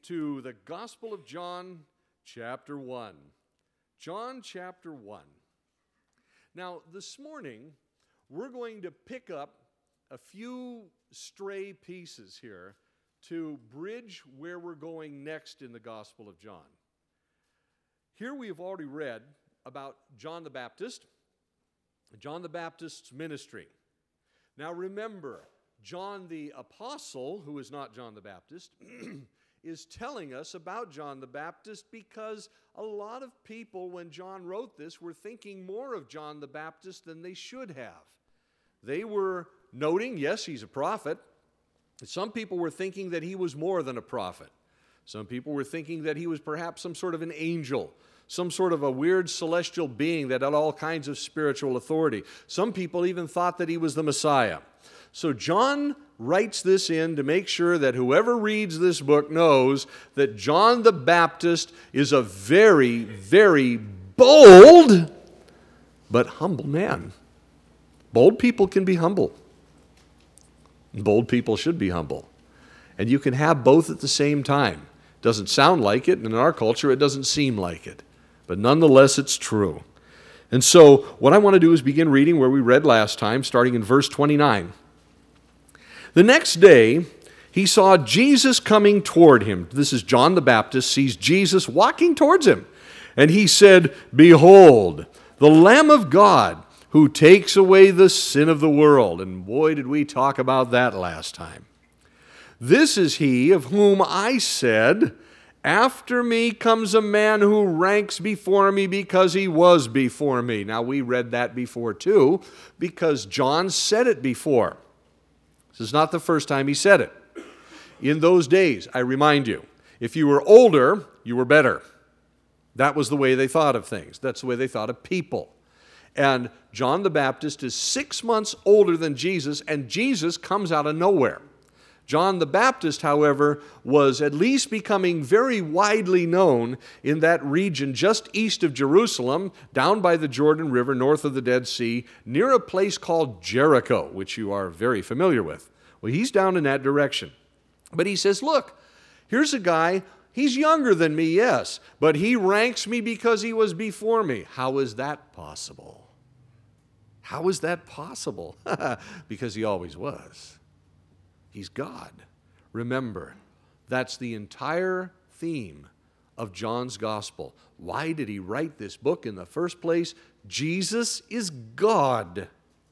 to the Gospel of John, chapter 1. John, chapter 1. Now, this morning, we're going to pick up a few stray pieces here to bridge where we're going next in the Gospel of John. Here we have already read about John the Baptist's ministry. Now remember, John the Apostle, who is not John the Baptist, is telling us about John the Baptist because a lot of people, when John wrote this, were thinking more of John the Baptist than they should have. They were noting, yes, he's a prophet. Some people were thinking that he was more than a prophet. Some people were thinking that he was perhaps some sort of an angel, some sort of a weird celestial being that had all kinds of spiritual authority. Some people even thought that he was the Messiah. So John writes this in to make sure that whoever reads this book knows that John the Baptist is a very, very bold but humble man. Bold people can be humble. Bold people should be humble. And you can have both at the same time. Doesn't sound like it, and in our culture it doesn't seem like it. But nonetheless, it's true. And so what I want to do is begin reading where we read last time, starting in verse 29. The next day, he saw Jesus coming toward him. This is John the Baptist, sees Jesus walking towards him. And he said, "Behold, the Lamb of God, who takes away the sin of the world." And boy, did we talk about that last time. "This is he of whom I said, 'After me comes a man who ranks before me because he was before me.'" Now, we read that before too, because John said it before. This is not the first time he said it. In those days, I remind you, if you were older, you were better. That was the way they thought of things. That's the way they thought of people. And John the Baptist is 6 months older than Jesus, and Jesus comes out of nowhere. John the Baptist, however, was at least becoming very widely known in that region just east of Jerusalem, down by the Jordan River, north of the Dead Sea, near a place called Jericho, which you are very familiar with. Well, he's down in that direction. But he says, look, here's a guy, he's younger than me, yes, but he ranks me because he was before me. How is that possible? How is that possible? Because he always was. He's God. Remember, that's the entire theme of John's gospel. Why did he write this book in the first place? Jesus is God.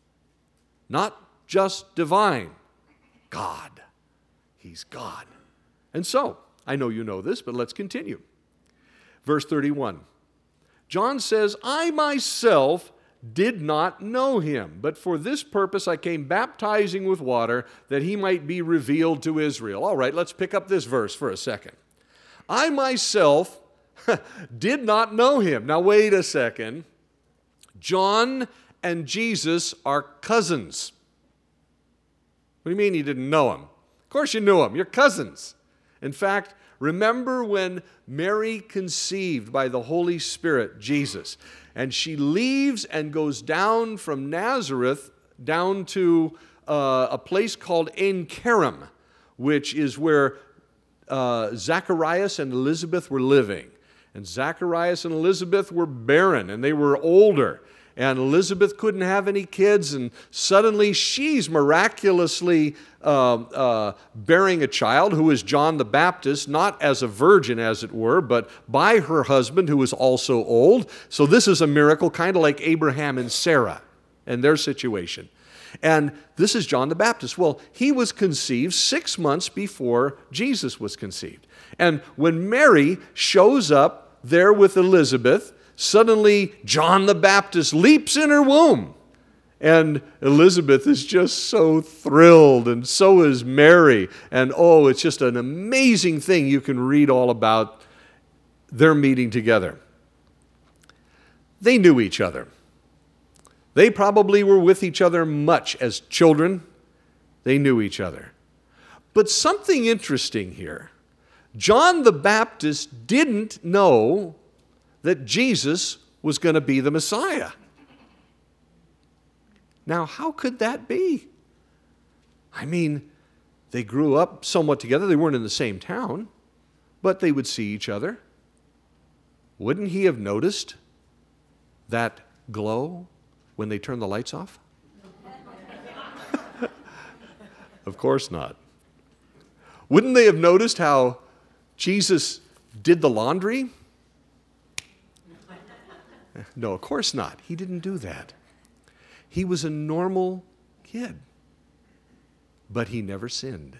Not just divine. God. He's God. And so, I know you know this, but let's continue. Verse 31. John says, "I myself did not know him, but for this purpose I came baptizing with water, that he might be revealed to Israel." All right, let's pick up this verse for a second. I myself did not know him. Now wait a second. John and Jesus are cousins. What do you mean you didn't know him? Of course you knew him. You're cousins. In fact, remember when Mary conceived by the Holy Spirit, Jesus, and she leaves and goes down from Nazareth down to a place called Ein Kerem, which is where Zacharias and Elizabeth were living. And Zacharias and Elizabeth were barren, and they were older. And Elizabeth couldn't have any kids, and suddenly she's miraculously bearing a child who is John the Baptist, not as a virgin, as it were, but by her husband, who is also old. So this is a miracle, kind of like Abraham and Sarah and their situation. And this is John the Baptist. Well, he was conceived 6 months before Jesus was conceived. And when Mary shows up there with Elizabeth, suddenly John the Baptist leaps in her womb. And Elizabeth is just so thrilled, and so is Mary. And oh, it's just an amazing thing you can read all about their meeting together. They knew each other. They probably were with each other much as children. They knew each other. But something interesting here. John the Baptist didn't know that Jesus was going to be the Messiah. Now, how could that be? I mean, they grew up somewhat together. They weren't in the same town. but they would see each other. Wouldn't he have noticed that glow when they turned the lights off? Of course not. Wouldn't they have noticed how Jesus did the laundry? No, of course not. He didn't do that. He was a normal kid, but he never sinned.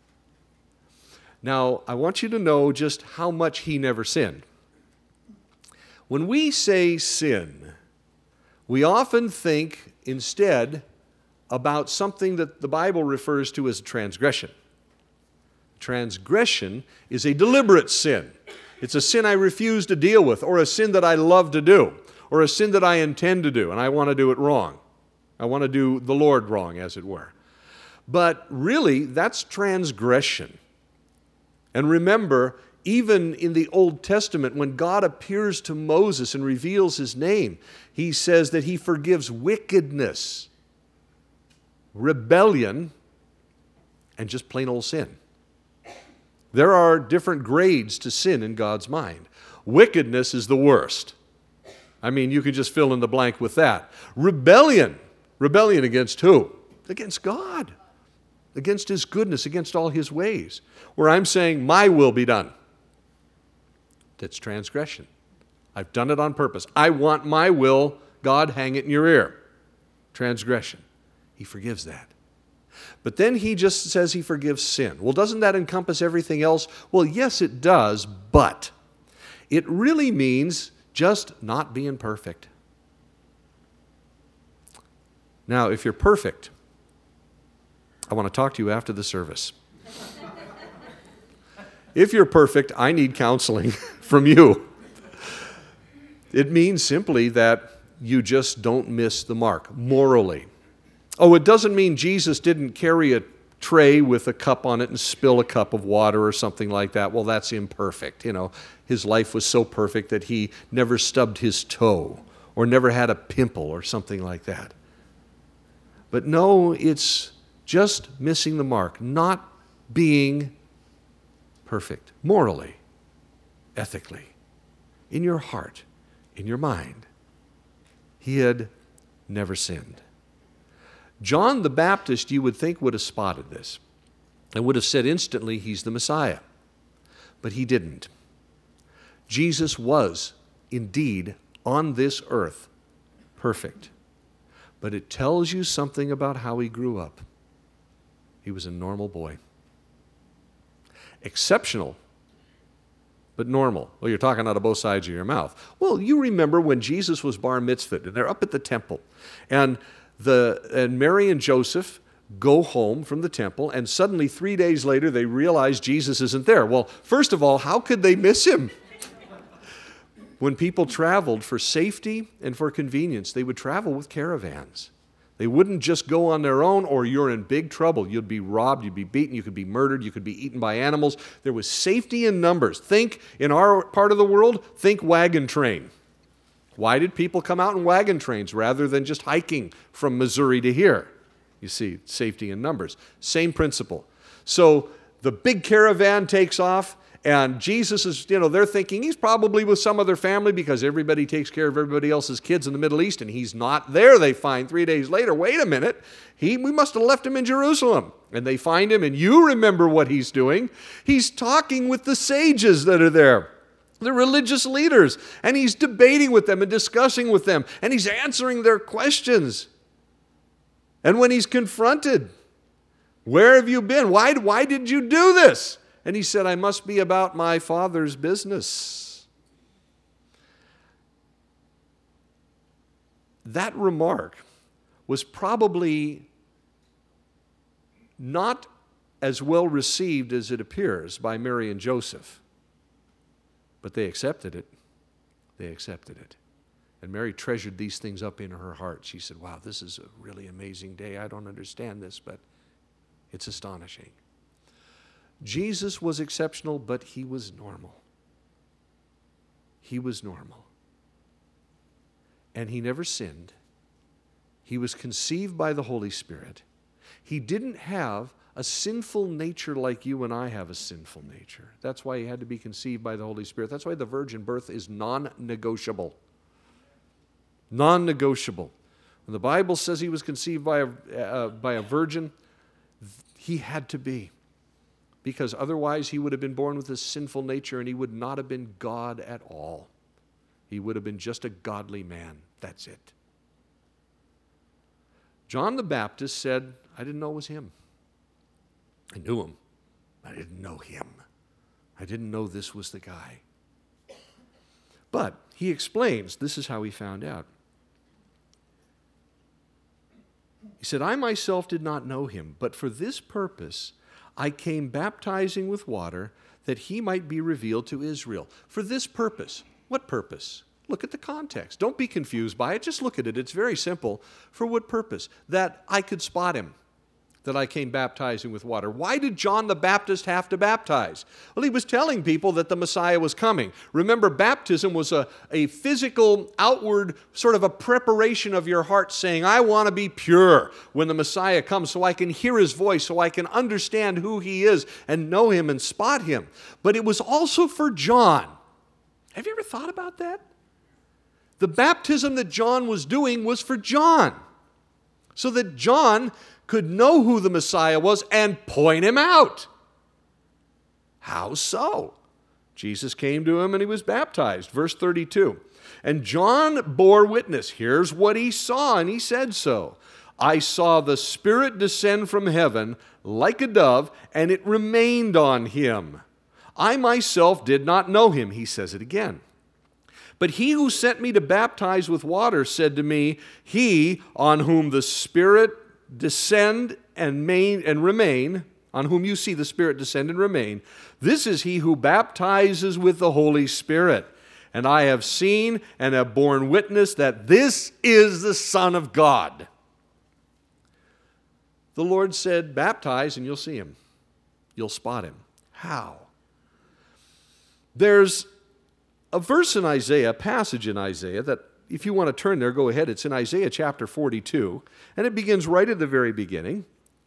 Now, I want you to know just how much he never sinned. When we say sin, we often think instead about something that the Bible refers to as transgression. Transgression is a deliberate sin. It's a sin I refuse to deal with, or a sin that I love to do, or a sin that I intend to do, and I want to do it wrong. I want to do the Lord wrong, as it were. But really, that's transgression. And remember, even in the Old Testament, when God appears to Moses and reveals his name, he says that he forgives wickedness, rebellion, and just plain old sin. There are different grades to sin in God's mind. Wickedness is the worst. I mean, you can just fill in the blank with that. Rebellion against who? Against God, against his goodness, against all his ways. Where I'm saying, my will be done. That's transgression. I've done it on purpose. I want my will. God, hang it in your ear. Transgression. He forgives that. But then he just says he forgives sin. Well, doesn't that encompass everything else? Well, yes, it does, but it really means just not being perfect. Now, if you're perfect, I want to talk to you after the service. If you're perfect, I need counseling from you. It means simply that you just don't miss the mark morally. Oh, it doesn't mean Jesus didn't carry a tray with a cup on it and spill a cup of water or something like that. Well, that's imperfect. You know, his life was so perfect that he never stubbed his toe or never had a pimple or something like that. But no, it's just missing the mark, not being perfect morally, ethically, in your heart, in your mind. He had never sinned. John the Baptist, you would think, would have spotted this and would have said instantly, he's the Messiah. But he didn't. Jesus was indeed on this earth perfect. But it tells you something about how he grew up. He was a normal boy. Exceptional, but normal. Well, you're talking out of both sides of your mouth. Well, you remember when Jesus was bar mitzvahed, and they're up at the temple, and Mary and Joseph go home from the temple, and suddenly 3 days later they realize Jesus isn't there. Well, first of all, how could they miss him? When people traveled for safety and for convenience, they would travel with caravans. They wouldn't just go on their own, or you're in big trouble. You'd be robbed, you'd be beaten, you could be murdered, you could be eaten by animals. There was safety in numbers. Think, in our part of the world, think wagon train. Why did people come out in wagon trains rather than just hiking from Missouri to here? You see, safety in numbers. Same principle. So the big caravan takes off, and Jesus is, they're thinking he's probably with some other family because everybody takes care of everybody else's kids in the Middle East, and he's not there. They find 3 days later, wait a minute, we must have left him in Jerusalem. And they find him, and you remember what he's doing. He's talking with the sages that are there, the religious leaders, and he's debating with them and discussing with them, and he's answering their questions. And when he's confronted, where have you been? Why did you do this? And he said, I must be about my Father's business. That remark was probably not as well received as it appears by Mary and Joseph. But they accepted it. They accepted it. And Mary treasured these things up in her heart. She said, wow, this is a really amazing day. I don't understand this, but it's astonishing. Jesus was exceptional, but he was normal. He was normal. And he never sinned. He was conceived by the Holy Spirit. He didn't have a sinful nature like you and I have a sinful nature. That's why he had to be conceived by the Holy Spirit. That's why the virgin birth is non-negotiable. Non-negotiable. When the Bible says he was conceived by a virgin, he had to be. Because otherwise he would have been born with a sinful nature and he would not have been God at all. He would have been just a godly man. That's it. John the Baptist said, I didn't know it was him. I knew him. I didn't know him. I didn't know this was the guy. But he explains, this is how he found out. He said, I myself did not know him, but for this purpose I came baptizing with water that he might be revealed to Israel. For this purpose. What purpose? Look at the context. Don't be confused by it. Just look at it. It's very simple. For what purpose? That I could spot him. That I came baptizing with water. Why did John the Baptist have to baptize? Well, he was telling people that the Messiah was coming. Remember, baptism was a physical, outward, sort of a preparation of your heart saying, I want to be pure when the Messiah comes so I can hear his voice, so I can understand who he is and know him and spot him. But it was also for John. Have you ever thought about that? The baptism that John was doing was for John. So that John could know who the Messiah was and point him out. How so? Jesus came to him and he was baptized. Verse 32. And John bore witness. Here's what he saw, and he said so. I saw the Spirit descend from heaven like a dove, and it remained on him. I myself did not know him. He says it again. But he who sent me to baptize with water said to me, he on whom the Spirit descend and remain, on whom you see the Spirit descend and remain, this is he who baptizes with the Holy Spirit. And I have seen and have borne witness that this is the Son of God. The Lord said, baptize and you'll see him. You'll spot him. How? There's a verse in Isaiah, a passage in Isaiah that if you want to turn there, go ahead. It's in Isaiah chapter 42, and it begins right at the very beginning.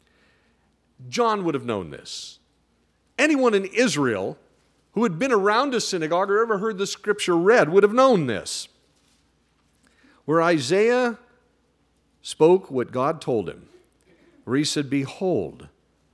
John would have known this. Anyone in Israel who had been around a synagogue or ever heard the scripture read would have known this. Where Isaiah spoke what God told him, where he said, behold,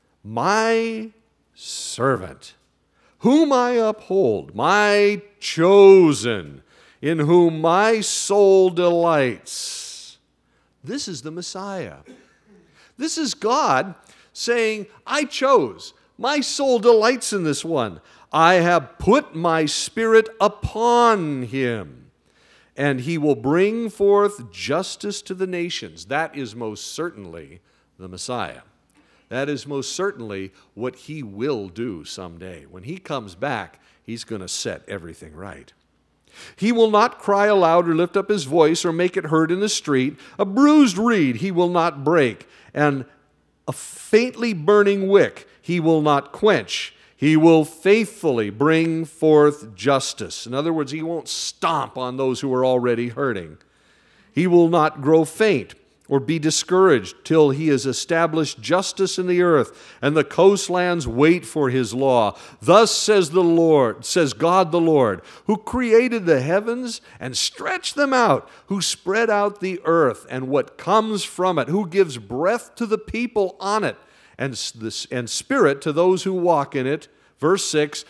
my servant, whom I uphold, my chosen, in whom my soul delights. This is the Messiah. This is God saying, I chose. My soul delights in this one. I have put my Spirit upon him, and he will bring forth justice to the nations. That is most certainly the Messiah. That is most certainly what he will do someday. When he comes back, he's going to set everything right. He will not cry aloud or lift up his voice or make it heard in the street. A bruised reed he will not break, and a faintly burning wick he will not quench. He will faithfully bring forth justice. In other words, he won't stomp on those who are already hurting. He will not grow faint or be discouraged till he has established justice in the earth, and the coastlands wait for his law. Thus says the Lord, says God the Lord, who created the heavens and stretched them out, who spread out the earth and what comes from it, who gives breath to the people on it, and spirit to those who walk in it. Verse 6,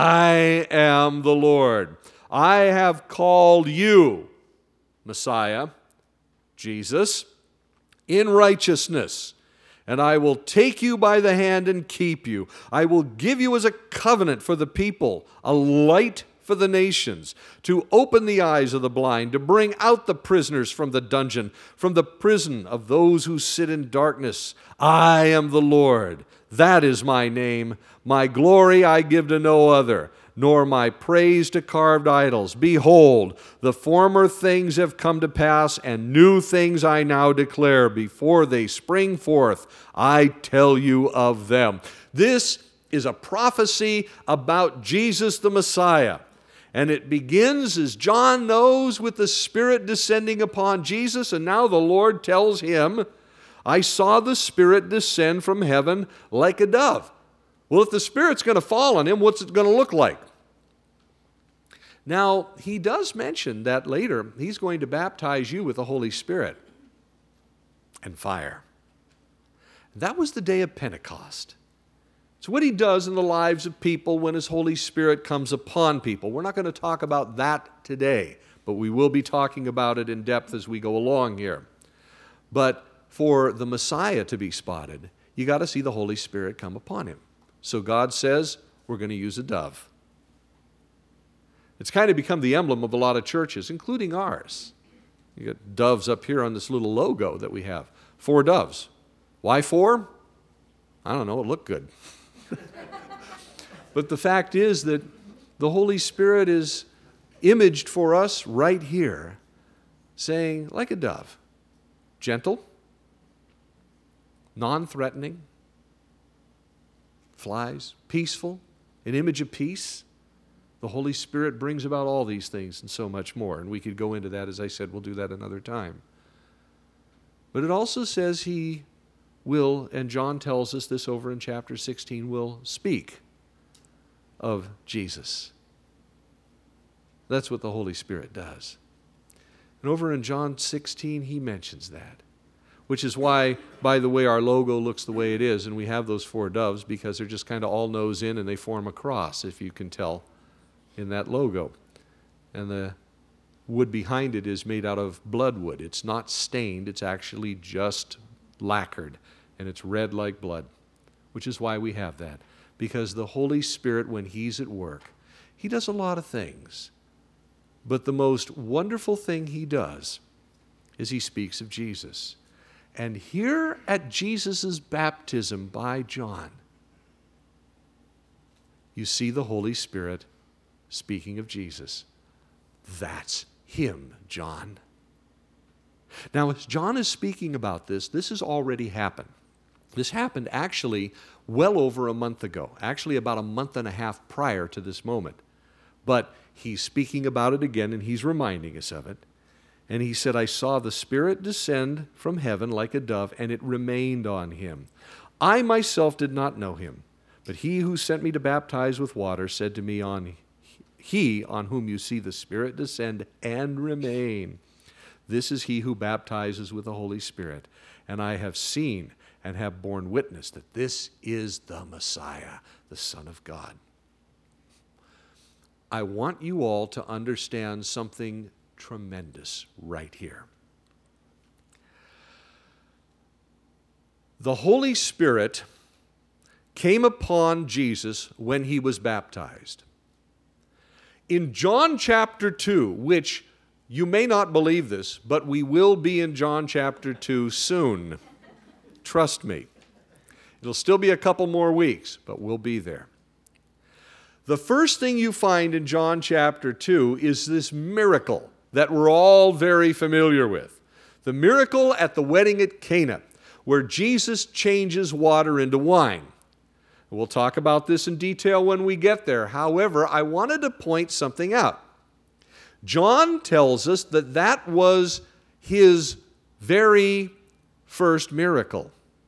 I am the Lord. I have called you, Messiah, Jesus, in righteousness, and I will take you by the hand and keep you. I will give you as a covenant for the people, a light for the nations, to open the eyes of the blind, to bring out the prisoners from the dungeon, from the prison of those who sit in darkness. I am the Lord. That is my name. My glory I give to no other, nor my praise to carved idols. Behold, the former things have come to pass, and new things I now declare. Before they spring forth, I tell you of them. This is a prophecy about Jesus the Messiah. And it begins, as John knows, with the Spirit descending upon Jesus, and now the Lord tells him, I saw the Spirit descend from heaven like a dove. Well, if the Spirit's going to fall on him, what's it going to look like? Now, he does mention that later he's going to baptize you with the Holy Spirit and fire. That was the day of Pentecost. It's what he does in the lives of people when his Holy Spirit comes upon people. We're not going to talk about that today, but we will be talking about it in depth as we go along here. But for the Messiah to be spotted, you got to see the Holy Spirit come upon him. So God says, we're going to use a dove. It's kind of become the emblem of a lot of churches, including ours. You got doves up here on this little logo that we have. 4 doves. Why 4? I don't know, it looked good. But the fact is that the Holy Spirit is imaged for us right here, saying, like a dove, gentle, non-threatening, flies, peaceful, an image of peace. The Holy Spirit brings about all these things and so much more. And we could go into that, as I said, we'll do that another time. But it also says he will, and John tells us this over in chapter 16, will speak of Jesus. That's what the Holy Spirit does. And over in John 16, he mentions that, which is why, by the way, our logo looks the way it is, and we have those 4 doves because they're just kind of all nose in and they form a cross, if you can tell, in that logo. And the wood behind it is made out of bloodwood. It's not stained, it's actually just lacquered, and it's red like blood, which is why we have that. Because the Holy Spirit, when he's at work, he does a lot of things. But the most wonderful thing he does is he speaks of Jesus. And here at Jesus' baptism by John, you see the Holy Spirit speaking of Jesus. That's him, John. Now, as John is speaking about this has already happened. This happened actually well over a month ago, actually about a month and a half prior to this moment. But he's speaking about it again, and he's reminding us of it. And he said, I saw the Spirit descend from heaven like a dove, and it remained on him. I myself did not know him, but he who sent me to baptize with water said to me, he on whom you see the Spirit descend and remain, this is he who baptizes with the Holy Spirit. And I have seen and have borne witness that this is the Messiah, the Son of God. I want you all to understand something tremendous right here. The Holy Spirit came upon Jesus when he was baptized. In John chapter 2, which you may not believe this, but we will be in John chapter 2 soon. Trust me. It'll still be a couple more weeks, but we'll be there. The first thing you find in John chapter 2 is this miracle that we're all very familiar with. The miracle at the wedding at Cana, where Jesus changes water into wine. We'll talk about this in detail when we get there. However, I wanted to point something out. John tells us that that was his very first miracle,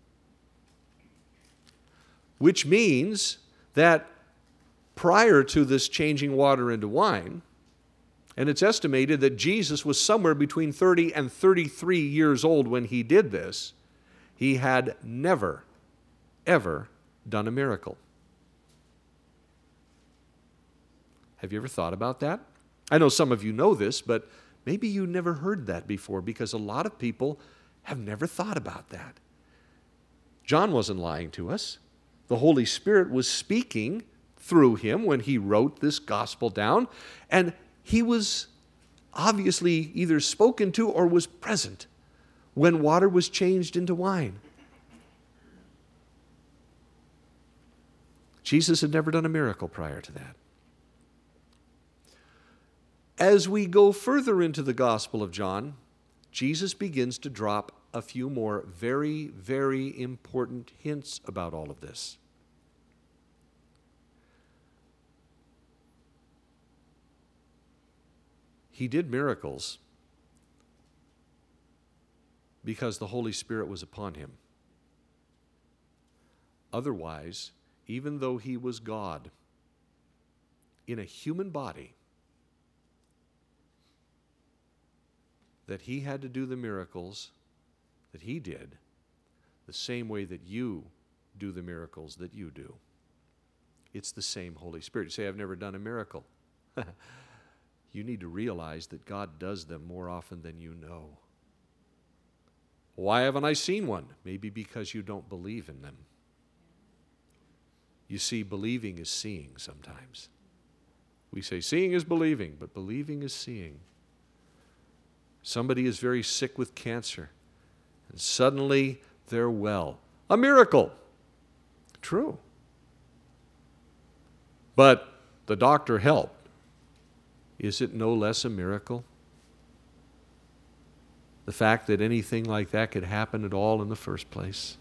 which means that prior to this changing water into wine, and it's estimated that Jesus was somewhere between 30 and 33 years old when he did this, he had never, ever done a miracle. Have you ever thought about that? I know some of you know this, but maybe you never heard that before, because a lot of people have never thought about that. John wasn't lying to us. The Holy Spirit was speaking through him when he wrote this gospel down, and he was obviously either spoken to or was present when water was changed into wine. Jesus had never done a miracle prior to that. As we go further into the Gospel of John, Jesus begins to drop a few more very, very important hints about all of this. He did miracles because the Holy Spirit was upon him. Otherwise, even though he was God in a human body, that he had to do the miracles that he did the same way that you do the miracles that you do. It's the same Holy Spirit. You say, I've never done a miracle. You need to realize that God does them more often than you know. Why haven't I seen one? Maybe because you don't believe in them. You see, believing is seeing sometimes. We say seeing is believing, but believing is seeing. Somebody is very sick with cancer, and suddenly they're well. A miracle. True. But the doctor helped. Is it no less a miracle? The fact that anything like that could happen at all in the first place.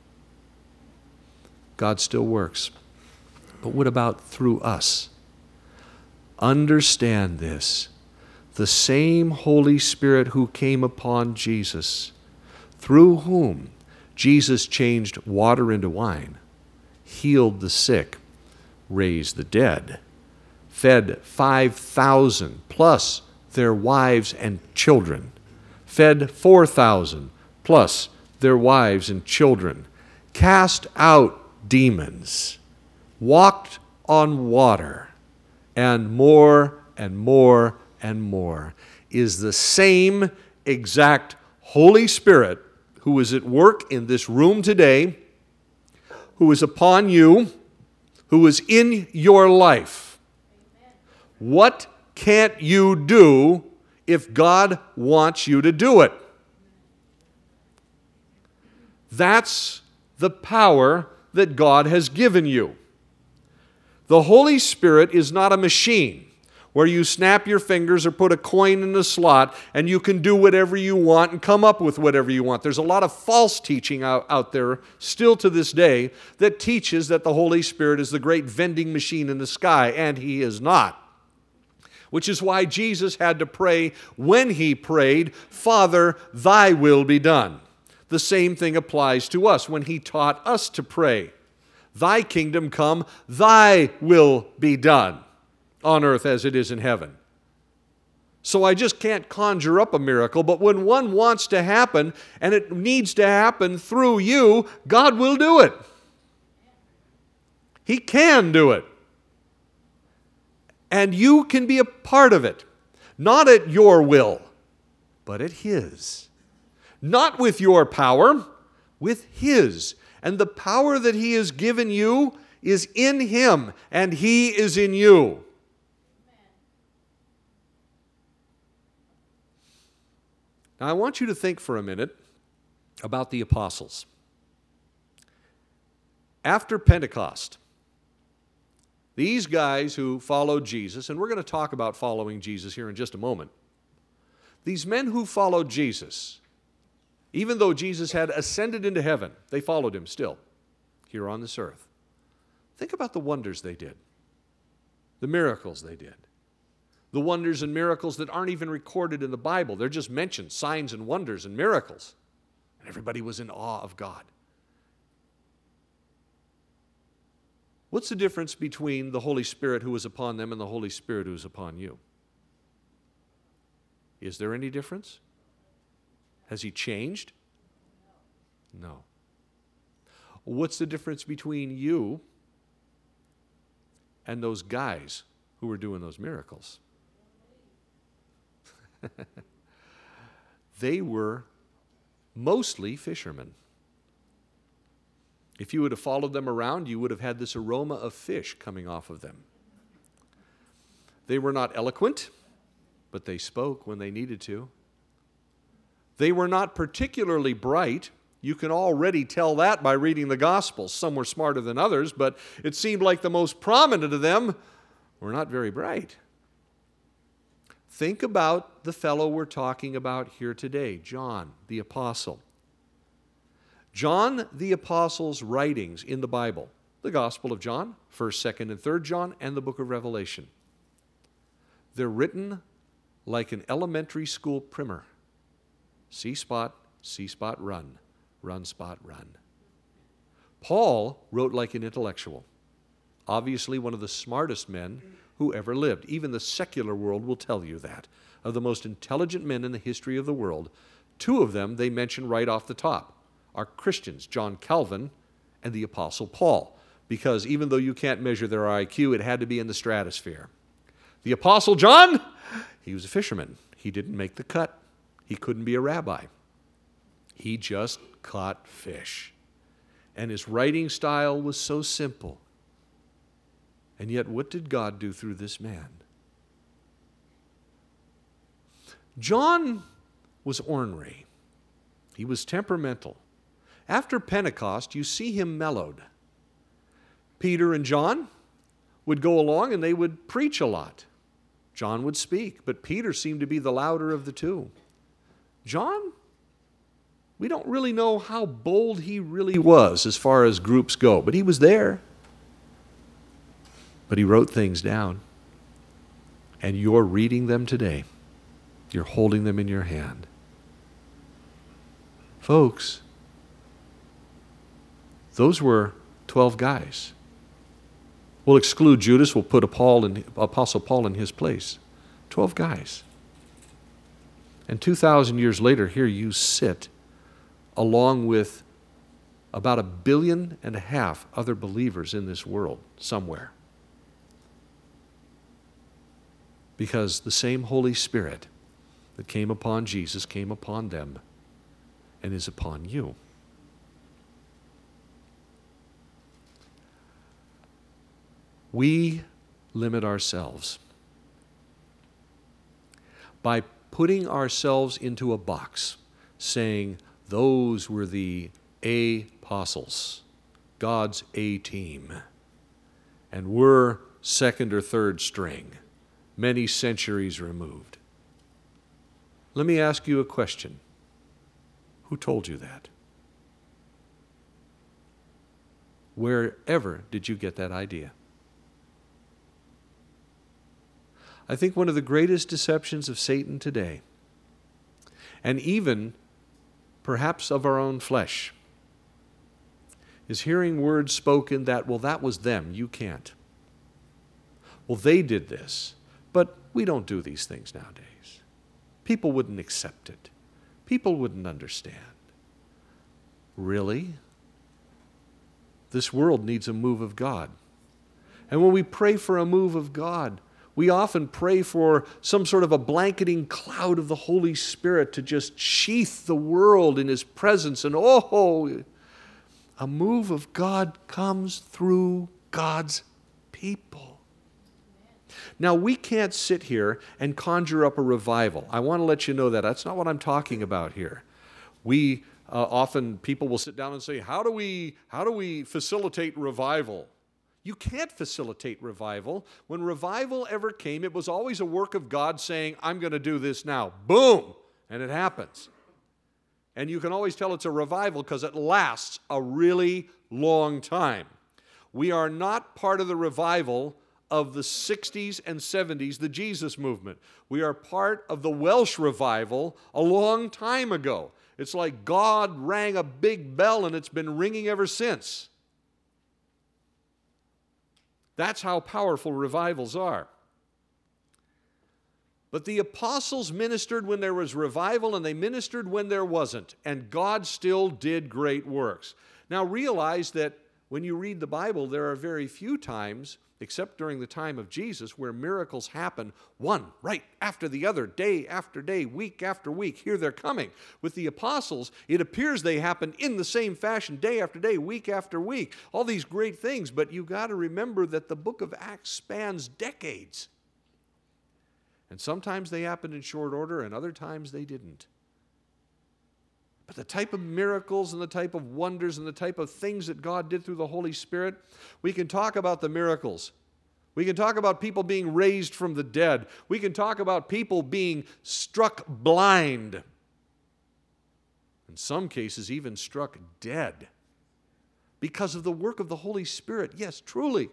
God still works. But what about through us? Understand this. The same Holy Spirit who came upon Jesus, through whom Jesus changed water into wine, healed the sick, raised the dead, fed 5,000 plus their wives and children, fed 4,000 plus their wives and children, cast out demons, walked on water, and more and more and more, is the same exact Holy Spirit who is at work in this room today, who is upon you, who is in your life. What can't you do if God wants you to do it? That's the power that God has given you. The Holy Spirit is not a machine where you snap your fingers or put a coin in a slot and you can do whatever you want and come up with whatever you want. There's a lot of false teaching out there still to this day that teaches that the Holy Spirit is the great vending machine in the sky, and He is not. Which is why Jesus had to pray when He prayed, Father, Thy will be done. The same thing applies to us when He taught us to pray. Thy kingdom come, Thy will be done on earth as it is in heaven. So I just can't conjure up a miracle, but when one wants to happen, and it needs to happen through you, God will do it. He can do it. And you can be a part of it. Not at your will, but at His. Not with your power, with His. And the power that He has given you is in Him, and He is in you. Now, I want you to think for a minute about the apostles. After Pentecost, these guys who followed Jesus, and we're going to talk about following Jesus here in just a moment, these men who followed Jesus, even though Jesus had ascended into heaven, they followed Him still here on this earth. Think about the wonders they did, the miracles they did. The wonders and miracles that aren't even recorded in the Bible. They're just mentioned, signs and wonders and miracles. And everybody was in awe of God. What's the difference between the Holy Spirit who was upon them and the Holy Spirit who is upon you? Is there any difference? Has He changed? No. What's the difference between you and those guys who were doing those miracles? They were mostly fishermen. If you would have followed them around, you would have had this aroma of fish coming off of them. They were not eloquent, but they spoke when they needed to. They were not particularly bright. You can already tell that by reading the Gospels. Some were smarter than others, but it seemed like the most prominent of them were not very bright. Think about the fellow we're talking about here today, John the Apostle. John the Apostle's writings in the Bible, the Gospel of John, 1st, 2nd, and 3rd John, and the book of Revelation, they're written like an elementary school primer. See spot, see spot, run. Run spot, run. Paul wrote like an intellectual. Obviously one of the smartest men who ever lived. Even the secular world will tell you that. Of the most intelligent men in the history of the world, two of them they mention right off the top are Christians, John Calvin and the Apostle Paul. Because even though you can't measure their IQ, it had to be in the stratosphere. The Apostle John, he was a fisherman. He didn't make the cut. He couldn't be a rabbi. He just caught fish. And his writing style was so simple. And yet, what did God do through this man? John was ornery. He was temperamental. After Pentecost, you see him mellowed. Peter and John would go along and they would preach a lot. John would speak, but Peter seemed to be the louder of the two. John, we don't really know how bold he really was as far as groups go, but he was there. But he wrote things down. And you're reading them today. You're holding them in your hand. Folks, those were 12 guys. We'll exclude Judas. We'll put Apostle Paul in his place. 12 guys. And 2,000 years later, here you sit along with about 1.5 billion other believers in this world somewhere. Because the same Holy Spirit that came upon Jesus came upon them and is upon you. We limit ourselves by putting ourselves into a box, saying those were the apostles, God's A-team, and we're second or third string, many centuries removed. Let me ask you a question. Who told you that? Wherever did you get that idea? I think one of the greatest deceptions of Satan today, and even perhaps of our own flesh, is hearing words spoken that, well, that was them, you can't. Well, they did this, but we don't do these things nowadays. People wouldn't accept it. People wouldn't understand. Really? This world needs a move of God. And when we pray for a move of God, we often pray for some sort of a blanketing cloud of the Holy Spirit to just sheath the world in His presence. And oh, a move of God comes through God's people. Now, we can't sit here and conjure up a revival. I want to let you know that. That's not what I'm talking about here. We often, people will sit down and say, how do we facilitate revival? You can't facilitate revival. When revival ever came, it was always a work of God saying, I'm going to do this now. Boom! And it happens. And you can always tell it's a revival because it lasts a really long time. We are not part of the revival of the 60s and 70s, the Jesus movement. We are part of the Welsh revival a long time ago. It's like God rang a big bell and it's been ringing ever since. That's how powerful revivals are. But the apostles ministered when there was revival and they ministered when there wasn't. And God still did great works. Now realize that when you read the Bible, there are very few times, except during the time of Jesus, where miracles happen one right after the other, day after day, week after week. Here they're coming. With the apostles, it appears they happen in the same fashion, day after day, week after week. All these great things, but you've got to remember that the book of Acts spans decades. And sometimes they happened in short order, and other times they didn't. But the type of miracles and the type of wonders and the type of things that God did through the Holy Spirit, we can talk about the miracles. We can talk about people being raised from the dead. We can talk about people being struck blind. In some cases, even struck dead. Because of the work of the Holy Spirit. Yes, truly.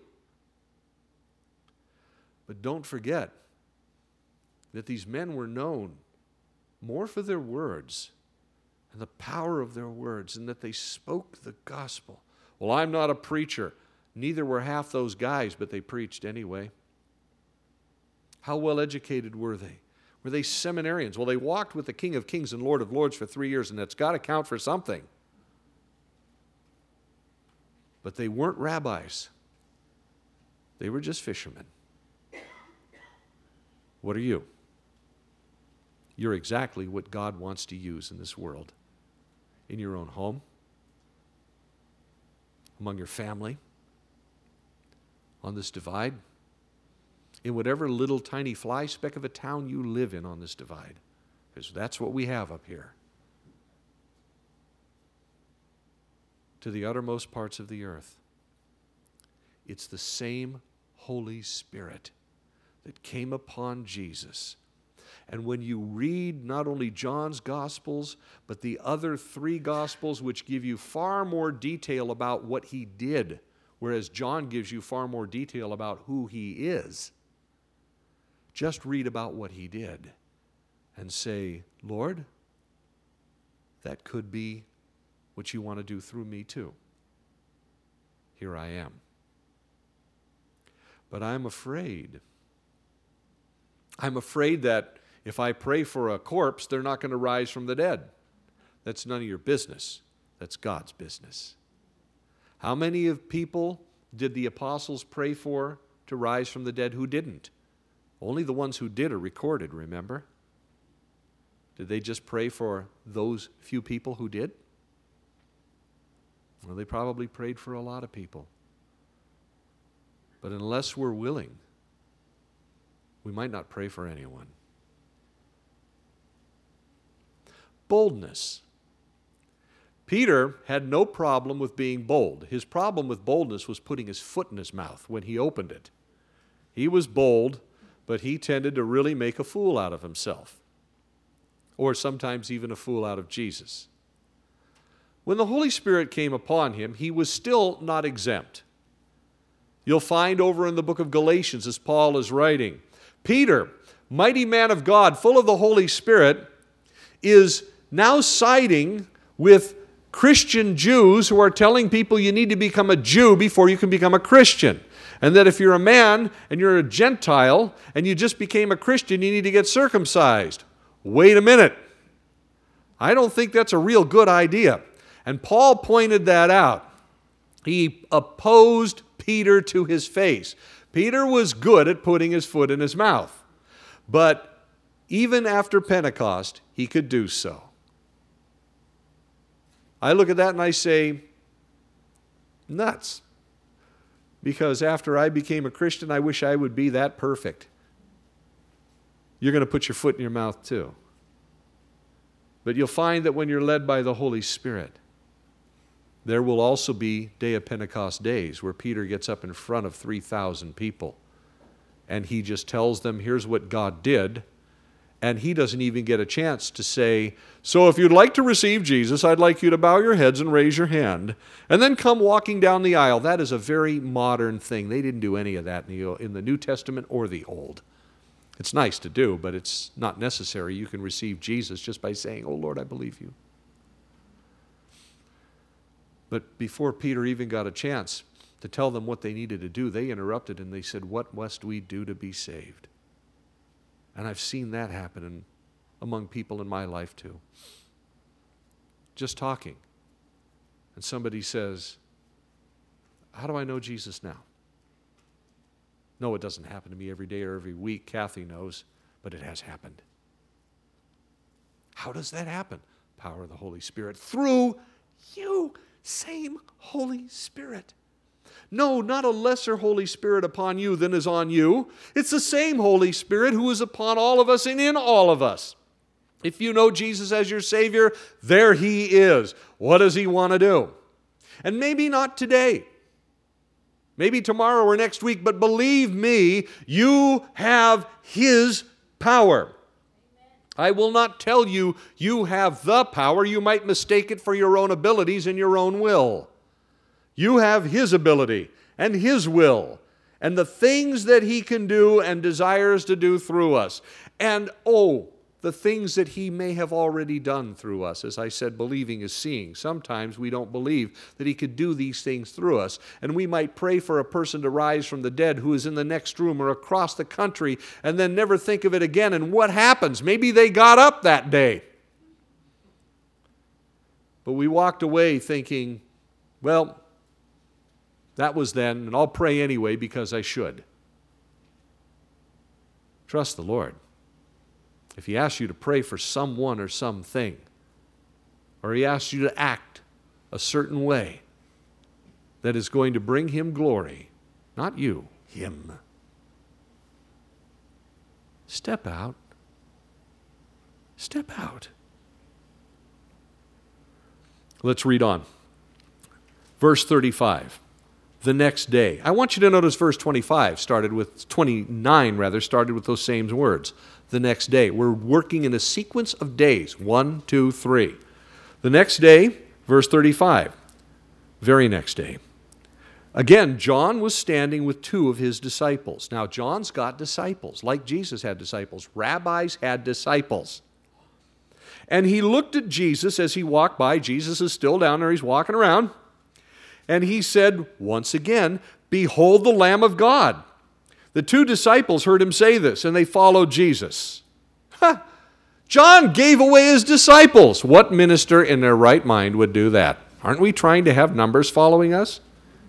But don't forget that these men were known more for their words and the power of their words, and that they spoke the gospel. Well, I'm not a preacher. Neither were half those guys, but they preached anyway. How well educated were they? Were they seminarians? Well, they walked with the King of Kings and Lord of Lords for 3 years, and that's got to count for something. But they weren't rabbis. They were just fishermen. What are you? You're exactly what God wants to use in this world. In your own home, among your family, on this divide, in whatever little tiny fly speck of a town you live in on this divide, because that's what we have up here. To the uttermost parts of the earth. It's the same Holy Spirit that came upon Jesus. And when you read not only John's Gospels, but the other 3 Gospels, which give you far more detail about what he did, whereas John gives you far more detail about who he is, just read about what he did and say, Lord, that could be what you want to do through me too. Here I am. But I'm afraid. I'm afraid that if I pray for a corpse, they're not going to rise from the dead. That's none of your business. That's God's business. How many of people did the apostles pray for to rise from the dead who didn't? Only the ones who did are recorded, remember? Did they just pray for those few people who did? Well, they probably prayed for a lot of people. But unless we're willing, we might not pray for anyone. Boldness. Peter had no problem with being bold. His problem with boldness was putting his foot in his mouth when he opened it. He was bold, but he tended to really make a fool out of himself, or sometimes even a fool out of Jesus. When the Holy Spirit came upon him, he was still not exempt. You'll find over in the book of Galatians, as Paul is writing, Peter, mighty man of God, full of the Holy Spirit, is now siding with Christian Jews who are telling people you need to become a Jew before you can become a Christian. And that if you're a man and you're a Gentile and you just became a Christian, you need to get circumcised. Wait a minute. I don't think that's a real good idea. And Paul pointed that out. He opposed Peter to his face. Peter was good at putting his foot in his mouth. But even after Pentecost, he could do so. I look at that and I say, nuts. Because after I became a Christian, I wish I would be that perfect. You're going to put your foot in your mouth too. But you'll find that when you're led by the Holy Spirit, there will also be Day of Pentecost days where Peter gets up in front of 3,000 people and he just tells them, here's what God did. And he doesn't even get a chance to say, so if you'd like to receive Jesus, I'd like you to bow your heads and raise your hand, and then come walking down the aisle. That is a very modern thing. They didn't do any of that in the New Testament or the Old. It's nice to do, but it's not necessary. You can receive Jesus just by saying, oh Lord, I believe you. But before Peter even got a chance to tell them what they needed to do, they interrupted and they said, what must we do to be saved? And I've seen that happen among people in my life too. Just talking. And somebody says, how do I know Jesus now? No, it doesn't happen to me every day or every week. Kathy knows, but it has happened. How does that happen? Power of the Holy Spirit. Through you, same Holy Spirit. No, not a lesser Holy Spirit upon you than is on you. It's the same Holy Spirit who is upon all of us and in all of us. If you know Jesus as your Savior, there He is. What does He want to do? And maybe not today. Maybe tomorrow or next week, but believe me, you have His power. I will not tell you you have the power. You might mistake it for your own abilities and your own will. You have His ability and His will and the things that He can do and desires to do through us. And the things that he may have already done through us. As I said, believing is seeing. Sometimes we don't believe that he could do these things through us. And we might pray for a person to rise from the dead who is in the next room or across the country and then never think of it again. And what happens? Maybe they got up that day. But we walked away thinking, well, that was then, and I'll pray anyway because I should. Trust the Lord. If he asks you to pray for someone or something, or he asks you to act a certain way that is going to bring him glory, not you, him, step out. Step out. Let's read on. Verse 35. The next day. I want you to notice verse 29 started with those same words. The next day. We're working in a sequence of days. 1, 2, 3. The next day, verse 35. Very next day. Again, John was standing with two of his disciples. Now, John's got disciples, like Jesus had disciples. Rabbis had disciples. And he looked at Jesus as he walked by. Jesus is still down there. He's walking around. And he said, once again, "Behold the Lamb of God." The two disciples heard him say this, and they followed Jesus. John gave away his disciples. What minister in their right mind would do that? Aren't we trying to have numbers following us?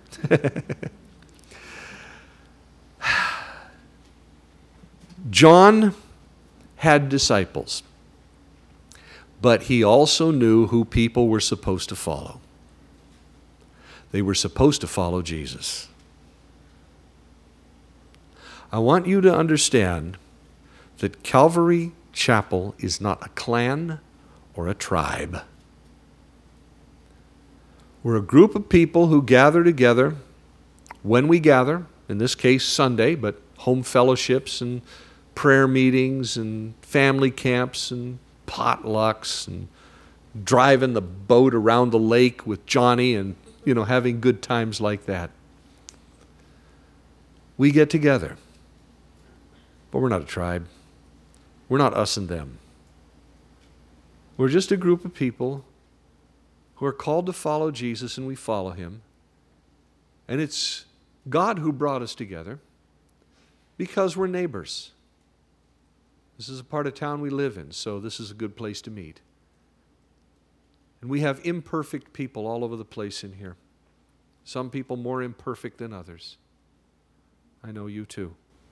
John had disciples, but he also knew who people were supposed to follow. They were supposed to follow Jesus. I want you to understand that Calvary Chapel is not a clan or a tribe. We're a group of people who gather together when we gather, in this case Sunday, but home fellowships and prayer meetings and family camps and potlucks and driving the boat around the lake with Johnny and having good times like that. We get together. But we're not a tribe. We're not us and them. We're just a group of people who are called to follow Jesus, and we follow him. And it's God who brought us together because we're neighbors. This is a part of town we live in, so this is a good place to meet. And we have imperfect people all over the place in here. Some people more imperfect than others. I know you too.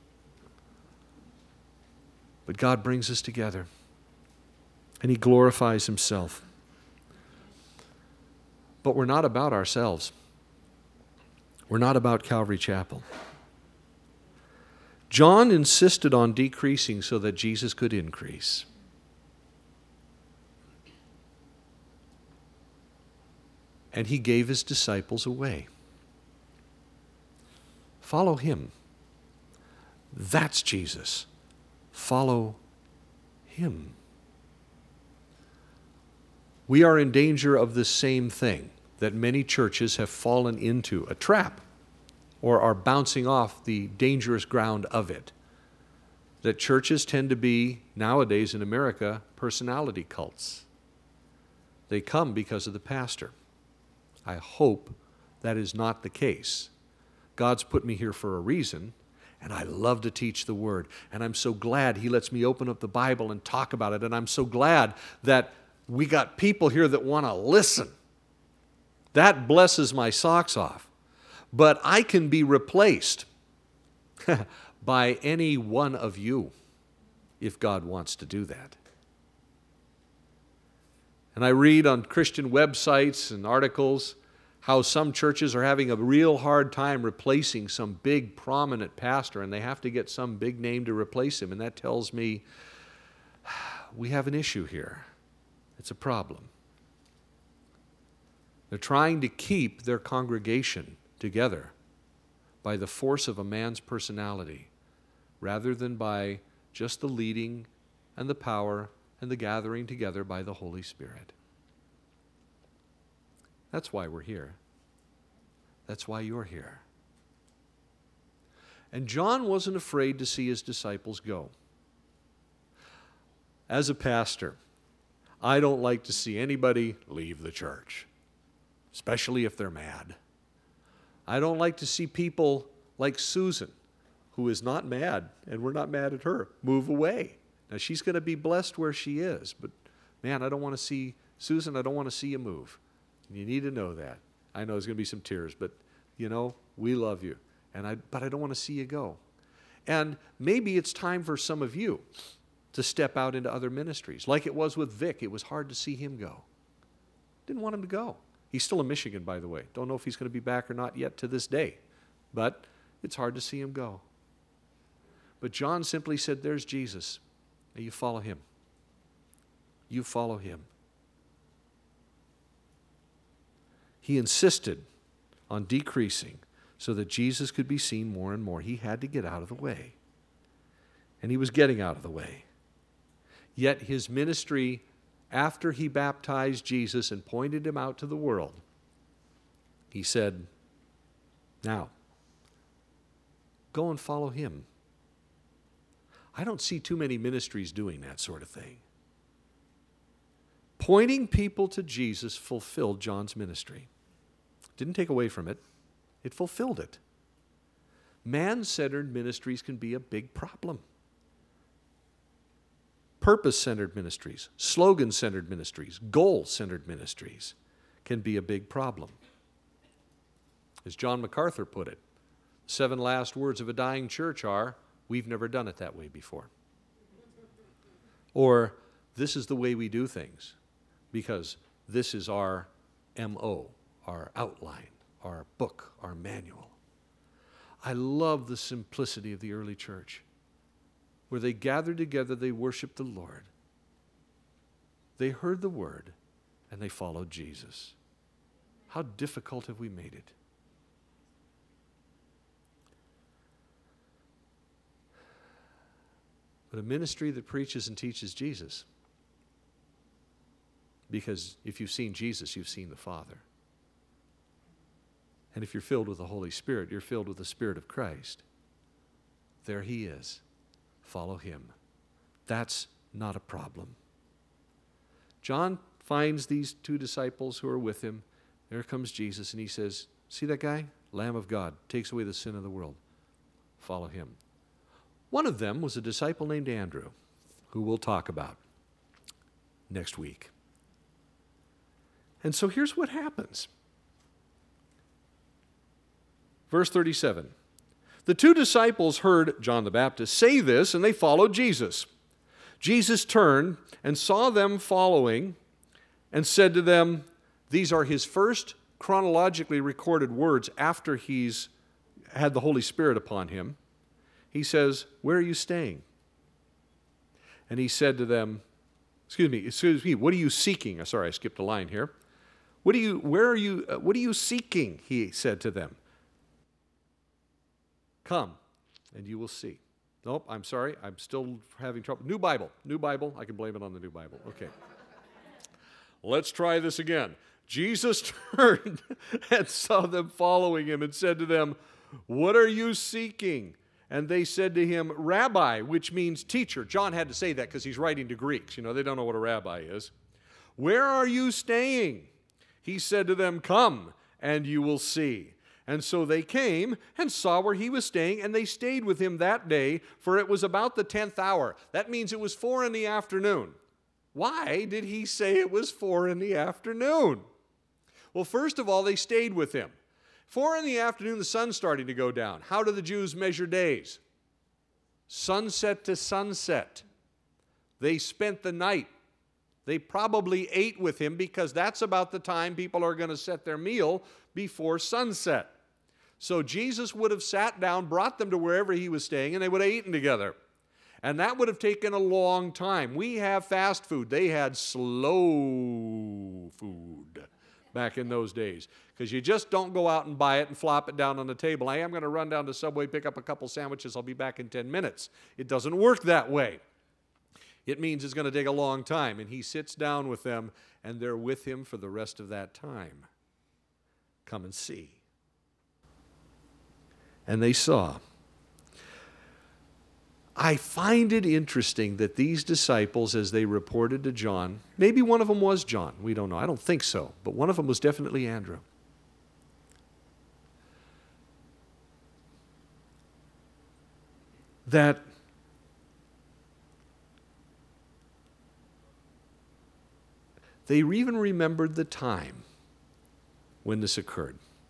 But God brings us together, and he glorifies himself. But we're not about ourselves. We're not about Calvary Chapel. John insisted on decreasing so that Jesus could increase. And he gave his disciples away. Follow him. That's Jesus. Follow him. We are in danger of the same thing that many churches have fallen into, a trap, or are bouncing off the dangerous ground of it. That churches tend to be, nowadays in America, personality cults. They come because of the pastor. I hope that is not the case. God's put me here for a reason, and I love to teach the Word. And I'm so glad he lets me open up the Bible and talk about it. And I'm so glad that we got people here that want to listen. That blesses my socks off. But I can be replaced by any one of you if God wants to do that. And I read on Christian websites and articles how some churches are having a real hard time replacing some big prominent pastor, and they have to get some big name to replace him. And that tells me we have an issue here. It's a problem. They're trying to keep their congregation together by the force of a man's personality rather than by just the leading and the power and the gathering together by the Holy Spirit. That's why we're here. That's why you're here. And John wasn't afraid to see his disciples go. As a pastor, I don't like to see anybody leave the church, especially if they're mad. I don't like to see people like Susan, who is not mad, and we're not mad at her, move away. Now, she's going to be blessed where she is, but man, I don't want to see, Susan, I don't want to see you move. You need to know that. I know there's going to be some tears, but we love you, but I don't want to see you go. And maybe it's time for some of you to step out into other ministries. Like it was with Vic, it was hard to see him go. Didn't want him to go. He's still in Michigan, by the way. Don't know if he's going to be back or not yet to this day, but it's hard to see him go. But John simply said, there's Jesus. Now you follow him. You follow him. He insisted on decreasing so that Jesus could be seen more and more. He had to get out of the way. And he was getting out of the way. Yet his ministry, after he baptized Jesus and pointed him out to the world, he said, now, go and follow him. I don't see too many ministries doing that sort of thing. Pointing people to Jesus fulfilled John's ministry. Didn't take away from it. It fulfilled it. Man-centered ministries can be a big problem. Purpose-centered ministries, slogan-centered ministries, goal-centered ministries can be a big problem. As John MacArthur put it, the 7 last words of a dying church are, we've never done it that way before. Or, this is the way we do things, because this is our MO, our outline, our book, our manual. I love the simplicity of the early church, where they gathered together, they worshiped the Lord. They heard the word, and they followed Jesus. How difficult have we made it? But a ministry that preaches and teaches Jesus, because if you've seen Jesus, you've seen the Father. And if you're filled with the Holy Spirit, you're filled with the Spirit of Christ. There he is. Follow him. That's not a problem. John finds these 2 disciples who are with him. There comes Jesus, and he says, see that guy? Lamb of God, takes away the sin of the world. Follow him. One of them was a disciple named Andrew, who we'll talk about next week. And so here's what happens. Verse 37. The 2 disciples heard John the Baptist say this, and they followed Jesus. Jesus turned and saw them following and said to them, these are his first chronologically recorded words after he's had the Holy Spirit upon him. He says, where are you staying? And he said to them, excuse me, what are you seeking? Sorry, I skipped a line here. What are you seeking? He said to them. Come, and you will see. Nope, I'm sorry, I'm still having trouble. New Bible, I can blame it on the New Bible. Okay. Let's try this again. Jesus turned and saw them following him and said to them, what are you seeking? And they said to him, Rabbi, which means teacher. John had to say that because he's writing to Greeks. They don't know what a rabbi is. Where are you staying? He said to them, come, and you will see. And so they came and saw where he was staying, and they stayed with him that day, for it was about the 10th hour. That means it was 4 PM. Why did he say it was 4 PM? Well, first of all, they stayed with him. 4 PM, the sun's starting to go down. How do the Jews measure days? Sunset to sunset. They spent the night. They probably ate with him because that's about the time people are going to set their meal before sunset. So Jesus would have sat down, brought them to wherever he was staying, and they would have eaten together. And that would have taken a long time. We have fast food. They had slow food back in those days, because you just don't go out and buy it and flop it down on the table. I am going to run down to Subway, pick up a couple sandwiches. I'll be back in 10 minutes. It doesn't work that way. It means it's going to take a long time. And he sits down with them, and they're with him for the rest of that time. Come and see. And they saw. I find it interesting that these disciples, as they reported to John, maybe one of them was John, we don't know, I don't think so, but one of them was definitely Andrew. That they even remembered the time when this occurred.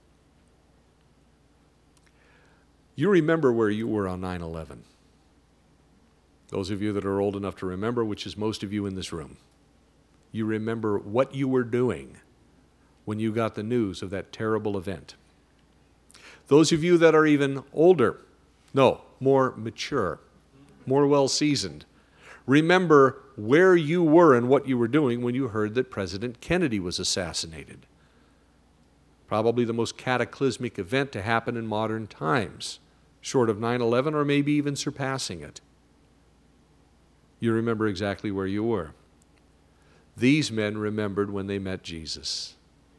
You remember where you were on 9/11. Those of you that are old enough to remember, which is most of you in this room, you remember what you were doing when you got the news of that terrible event. Those of you that are even older, no, more mature, more well-seasoned, remember where you were and what you were doing when you heard that President Kennedy was assassinated. Probably the most cataclysmic event to happen in modern times, short of 9/11 or maybe even surpassing it. You remember exactly where you were. These men remembered when they met Jesus.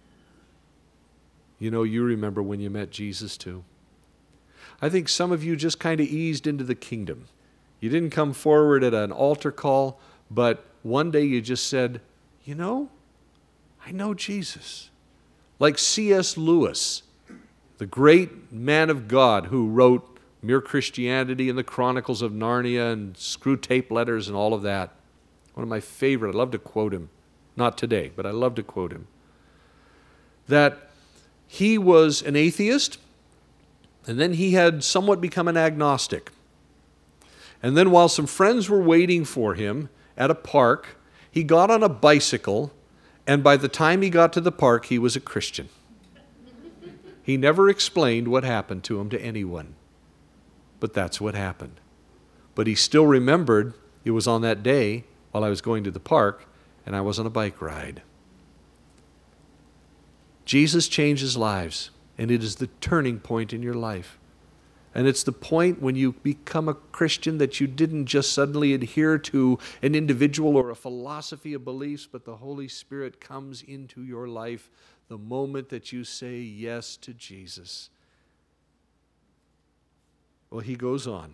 You know, you remember when you met Jesus too. I think some of you just kind of eased into the kingdom. You didn't come forward at an altar call, but one day you just said, you know, I know Jesus. Like C.S. Lewis, the great man of God who wrote Mere Christianity and the Chronicles of Narnia and Screw Tape Letters and all of that. One of my favorite, I love to quote him. Not today, but I love to quote him. That he was an atheist, and then he had somewhat become an agnostic. And then while some friends were waiting for him at a park, he got on a bicycle, and by the time he got to the park, he was a Christian. He never explained what happened to him to anyone. But that's what happened. But he still remembered it was on that day while I was going to the park and I was on a bike ride. Jesus changes lives, and it is the turning point in your life. And it's the point when you become a Christian that you didn't just suddenly adhere to an individual or a philosophy of beliefs, but the Holy Spirit comes into your life the moment that you say yes to Jesus. Well, he goes on.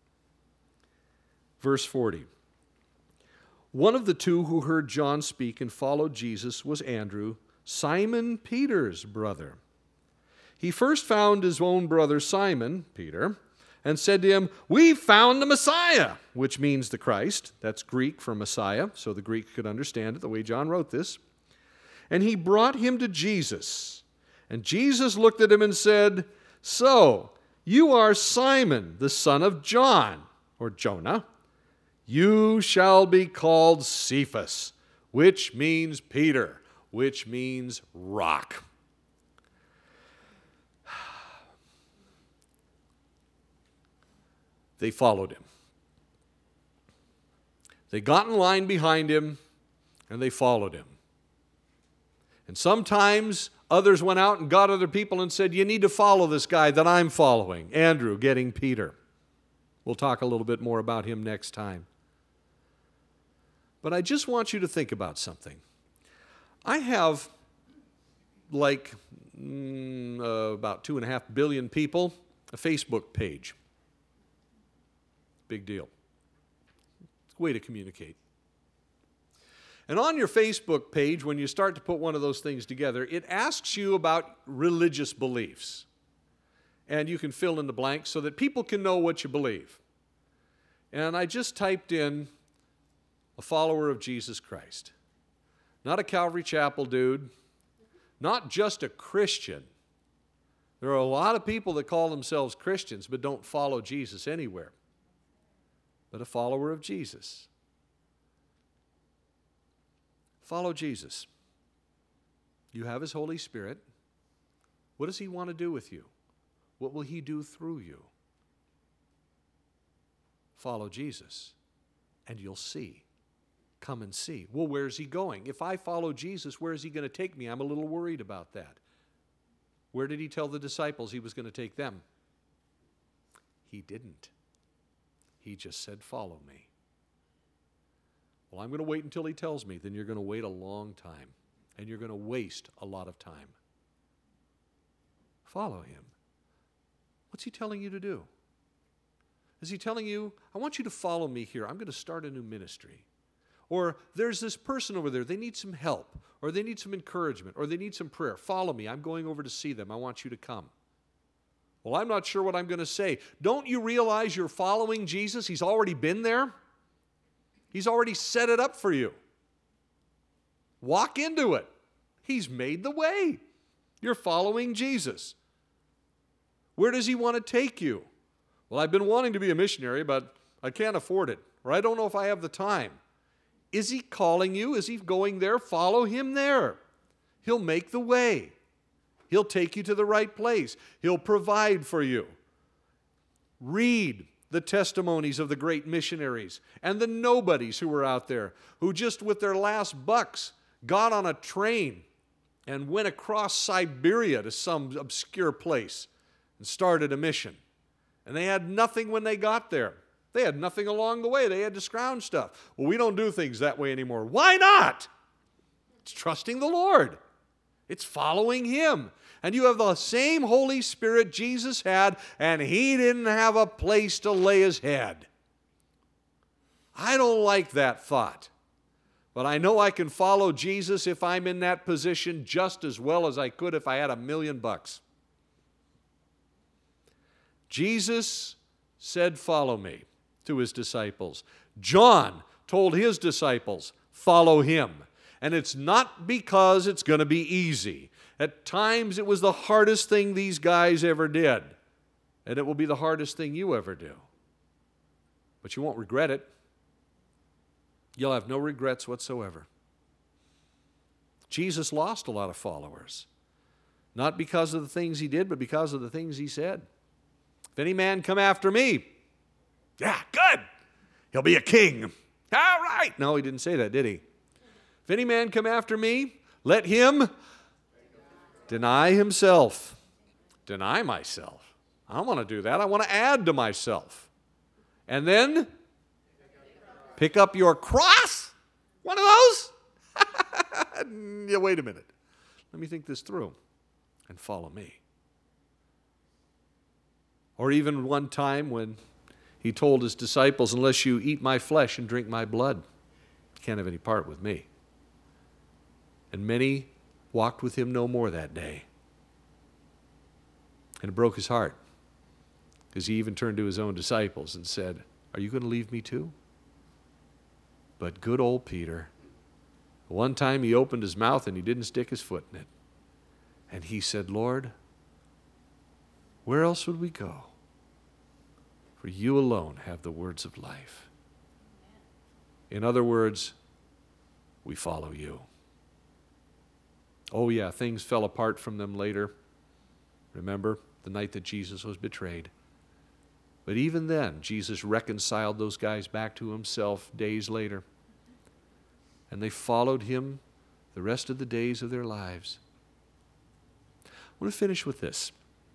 Verse 40. One of the two who heard John speak and followed Jesus was Andrew, Simon Peter's brother. He first found his own brother Simon, Peter, and said to him, "We found the Messiah," which means the Christ. That's Greek for Messiah, so the Greek could understand it the way John wrote this. And he brought him to Jesus. And Jesus looked at him and said, "So, you are Simon, the son of John," or Jonah. "You shall be called Cephas," which means Peter, which means rock. They followed him. They got in line behind him, and they followed him. And sometimes others went out and got other people and said, "You need to follow this guy that I'm following." Andrew getting Peter. We'll talk a little bit more about him next time. But I just want you to think about something. I have about 2.5 billion people, a Facebook page. Big deal. It's a way to communicate. And on your Facebook page, when you start to put one of those things together, it asks you about religious beliefs. And you can fill in the blanks so that people can know what you believe. And I just typed in a follower of Jesus Christ. Not a Calvary Chapel dude. Not just a Christian. There are a lot of people that call themselves Christians but don't follow Jesus anywhere. But a follower of Jesus. Follow Jesus. You have His Holy Spirit. What does He want to do with you? What will He do through you? Follow Jesus, and you'll see. Come and see. Well, where's He going? If I follow Jesus, where is He going to take me? I'm a little worried about that. Where did He tell the disciples He was going to take them? He didn't. He just said, "Follow me." Well, I'm going to wait until He tells me. Then you're going to wait a long time, and you're going to waste a lot of time. Follow Him. What's He telling you to do? Is he telling you, I want you to follow me here. I'm going to start a new ministry. Or there's this person over there. They need some help. Or they need some encouragement. Or they need some prayer. Follow me. I'm going over to see them. I want you to come. Well, I'm not sure what I'm going to say. Don't you realize you're following Jesus? He's already been there. He's already set it up for you. Walk into it. He's made the way. You're following Jesus. Where does he want to take you? Well, I've been wanting to be a missionary, but I can't afford it. Or I don't know if I have the time. Is he calling you? Is he going there? Follow him there. He'll make the way. He'll take you to the right place. He'll provide for you. Read the testimonies of the great missionaries and the nobodies who were out there, who just with their last bucks got on a train and went across Siberia to some obscure place and started a mission. And they had nothing when they got there. They had nothing along the way. They had to scrounge stuff. Well, we don't do things that way anymore. Why not? It's trusting the Lord. It's following him. And you have the same Holy Spirit Jesus had, and he didn't have a place to lay his head. I don't like that thought. But I know I can follow Jesus if I'm in that position just as well as I could if I had $1 million. Jesus said, follow me, to his disciples. John told his disciples, follow him. And it's not because it's going to be easy. At times it was the hardest thing these guys ever did. And it will be the hardest thing you ever do. But you won't regret it. You'll have no regrets whatsoever. Jesus lost a lot of followers. Not because of the things he did, but because of the things he said. If any man come after me, yeah, good. He'll be a king. All right. No, he didn't say that, did he? If any man come after me, let him deny himself. Deny myself. I don't want to do that. I want to add to myself. And then pick up your cross. One of those? Yeah, wait a minute. Let me think this through and follow me. Or even one time when he told his disciples, unless you eat my flesh and drink my blood, you can't have any part with me. And many walked with him no more that day. And it broke his heart, because he even turned to his own disciples and said, are you going to leave me too? But good old Peter, one time he opened his mouth and he didn't stick his foot in it. And he said, Lord, where else would we go? For you alone have the words of life. In other words, we follow you. Oh yeah, things fell apart from them later. Remember the night that Jesus was betrayed. But even then, Jesus reconciled those guys back to himself days later. And they followed him the rest of the days of their lives. I want to finish with this.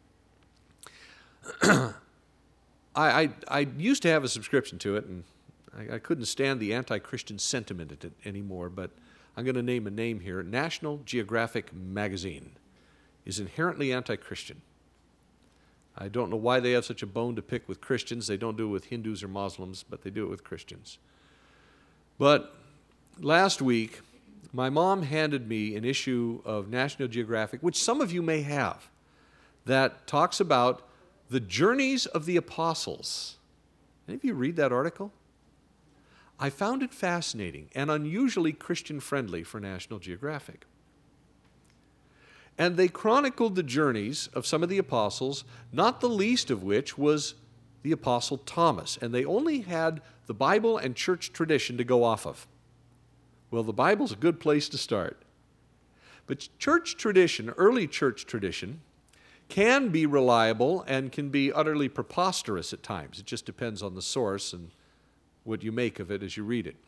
I used to have a subscription to it, and I couldn't stand the anti-Christian sentiment in it anymore, but I'm going to name a name here. National Geographic magazine is inherently anti-Christian. I don't know why they have such a bone to pick with Christians. They don't do it with Hindus or Muslims, but they do it with Christians. But last week, my mom handed me an issue of National Geographic, which some of you may have, that talks about the journeys of the apostles. Any of you read that article? I found it fascinating and unusually Christian-friendly for National Geographic. And they chronicled the journeys of some of the apostles, not the least of which was the Apostle Thomas. And they only had the Bible and church tradition to go off of. Well, the Bible's a good place to start. But church tradition, early church tradition, can be reliable and can be utterly preposterous at times. It just depends on the source and what you make of it as you read it.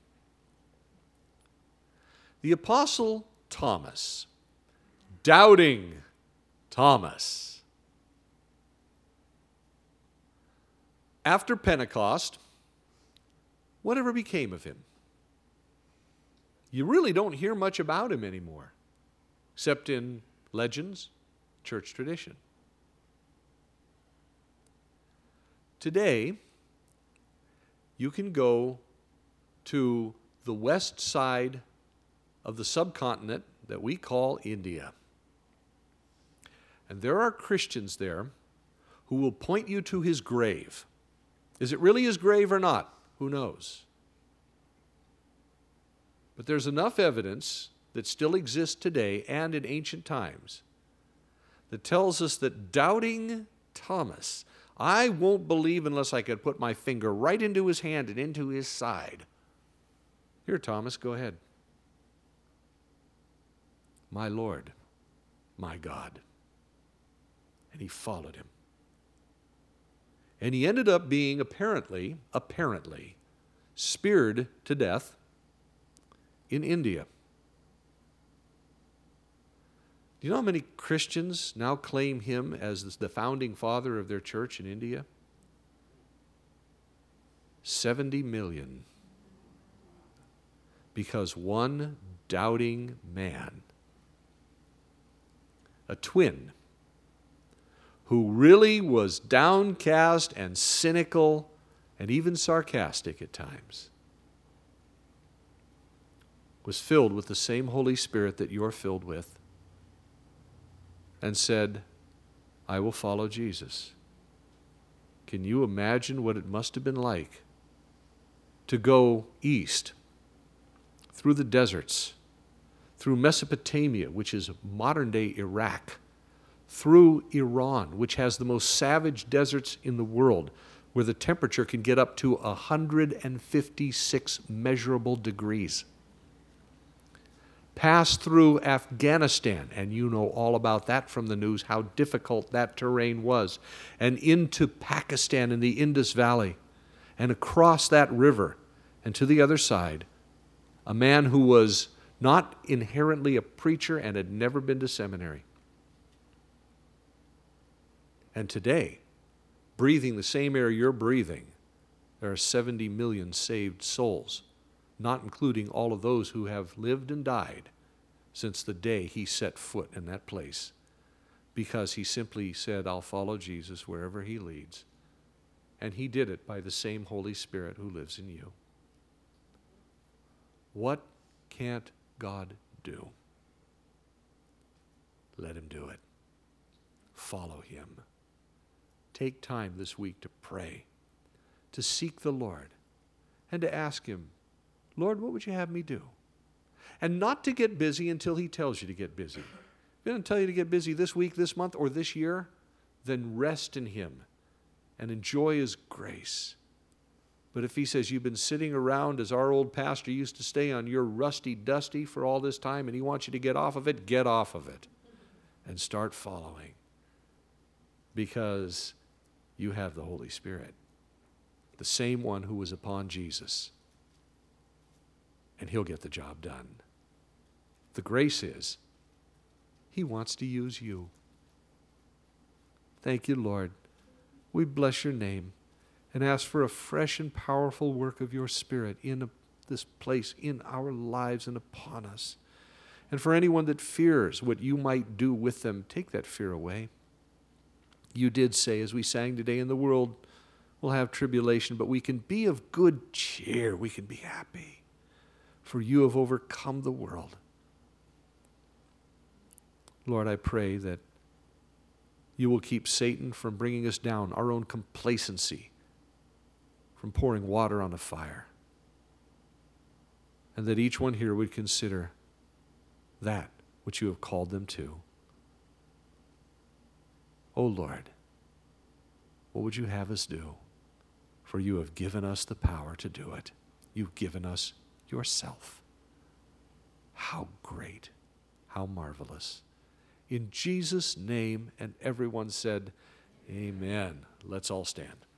The Apostle Thomas, doubting Thomas. After Pentecost, whatever became of him? You really don't hear much about him anymore, except in legends, church tradition. Today, you can go to the west side of the subcontinent that we call India. And there are Christians there who will point you to his grave. Is it really his grave or not? Who knows? But there's enough evidence that still exists today and in ancient times that tells us that doubting Thomas, I won't believe unless I could put my finger right into his hand and into his side. Here, Thomas, go ahead. My Lord, my God. And he followed him. And he ended up being apparently, speared to death in India. Do you know how many Christians now claim him as the founding father of their church in India? 70 million. Because one doubting man, a twin, who really was downcast and cynical and even sarcastic at times, was filled with the same Holy Spirit that you're filled with, and said, I will follow Jesus. Can you imagine what it must have been like to go east through the deserts, through Mesopotamia, which is modern-day Iraq, through Iran, which has the most savage deserts in the world, where the temperature can get up to 156 measurable degrees. Pass through Afghanistan, and you know all about that from the news, how difficult that terrain was, and into Pakistan in the Indus Valley, and across that river, and to the other side, a man who was not inherently a preacher and had never been to seminary. And today, breathing the same air you're breathing, there are 70 million saved souls, not including all of those who have lived and died since the day he set foot in that place, because he simply said, I'll follow Jesus wherever he leads. And he did it by the same Holy Spirit who lives in you. What can't God do? Let him do it. Follow him. Take time this week to pray, to seek the Lord, and to ask him, Lord, what would you have me do? And not to get busy until he tells you to get busy. If he doesn't tell you to get busy this week, this month, or this year, then rest in him and enjoy his grace. But if he says you've been sitting around, as our old pastor used to stay, on your rusty dusty for all this time, and he wants you to get off of it, get off of it and start following. Because you have the Holy Spirit, the same one who was upon Jesus, and he'll get the job done. The grace is, he wants to use you. Thank you, Lord. We bless your name and ask for a fresh and powerful work of your Spirit in this place, in our lives and upon us. And for anyone that fears what you might do with them, take that fear away. You did say, as we sang today, in the world we'll have tribulation, but we can be of good cheer. We can be happy, for you have overcome the world. Lord, I pray that you will keep Satan from bringing us down, our own complacency, from pouring water on a fire, and that each one here would consider that which you have called them to. Oh Lord, what would you have us do? For you have given us the power to do it. You've given us yourself. How great, how marvelous. In Jesus' name, and everyone said, amen. Let's all stand.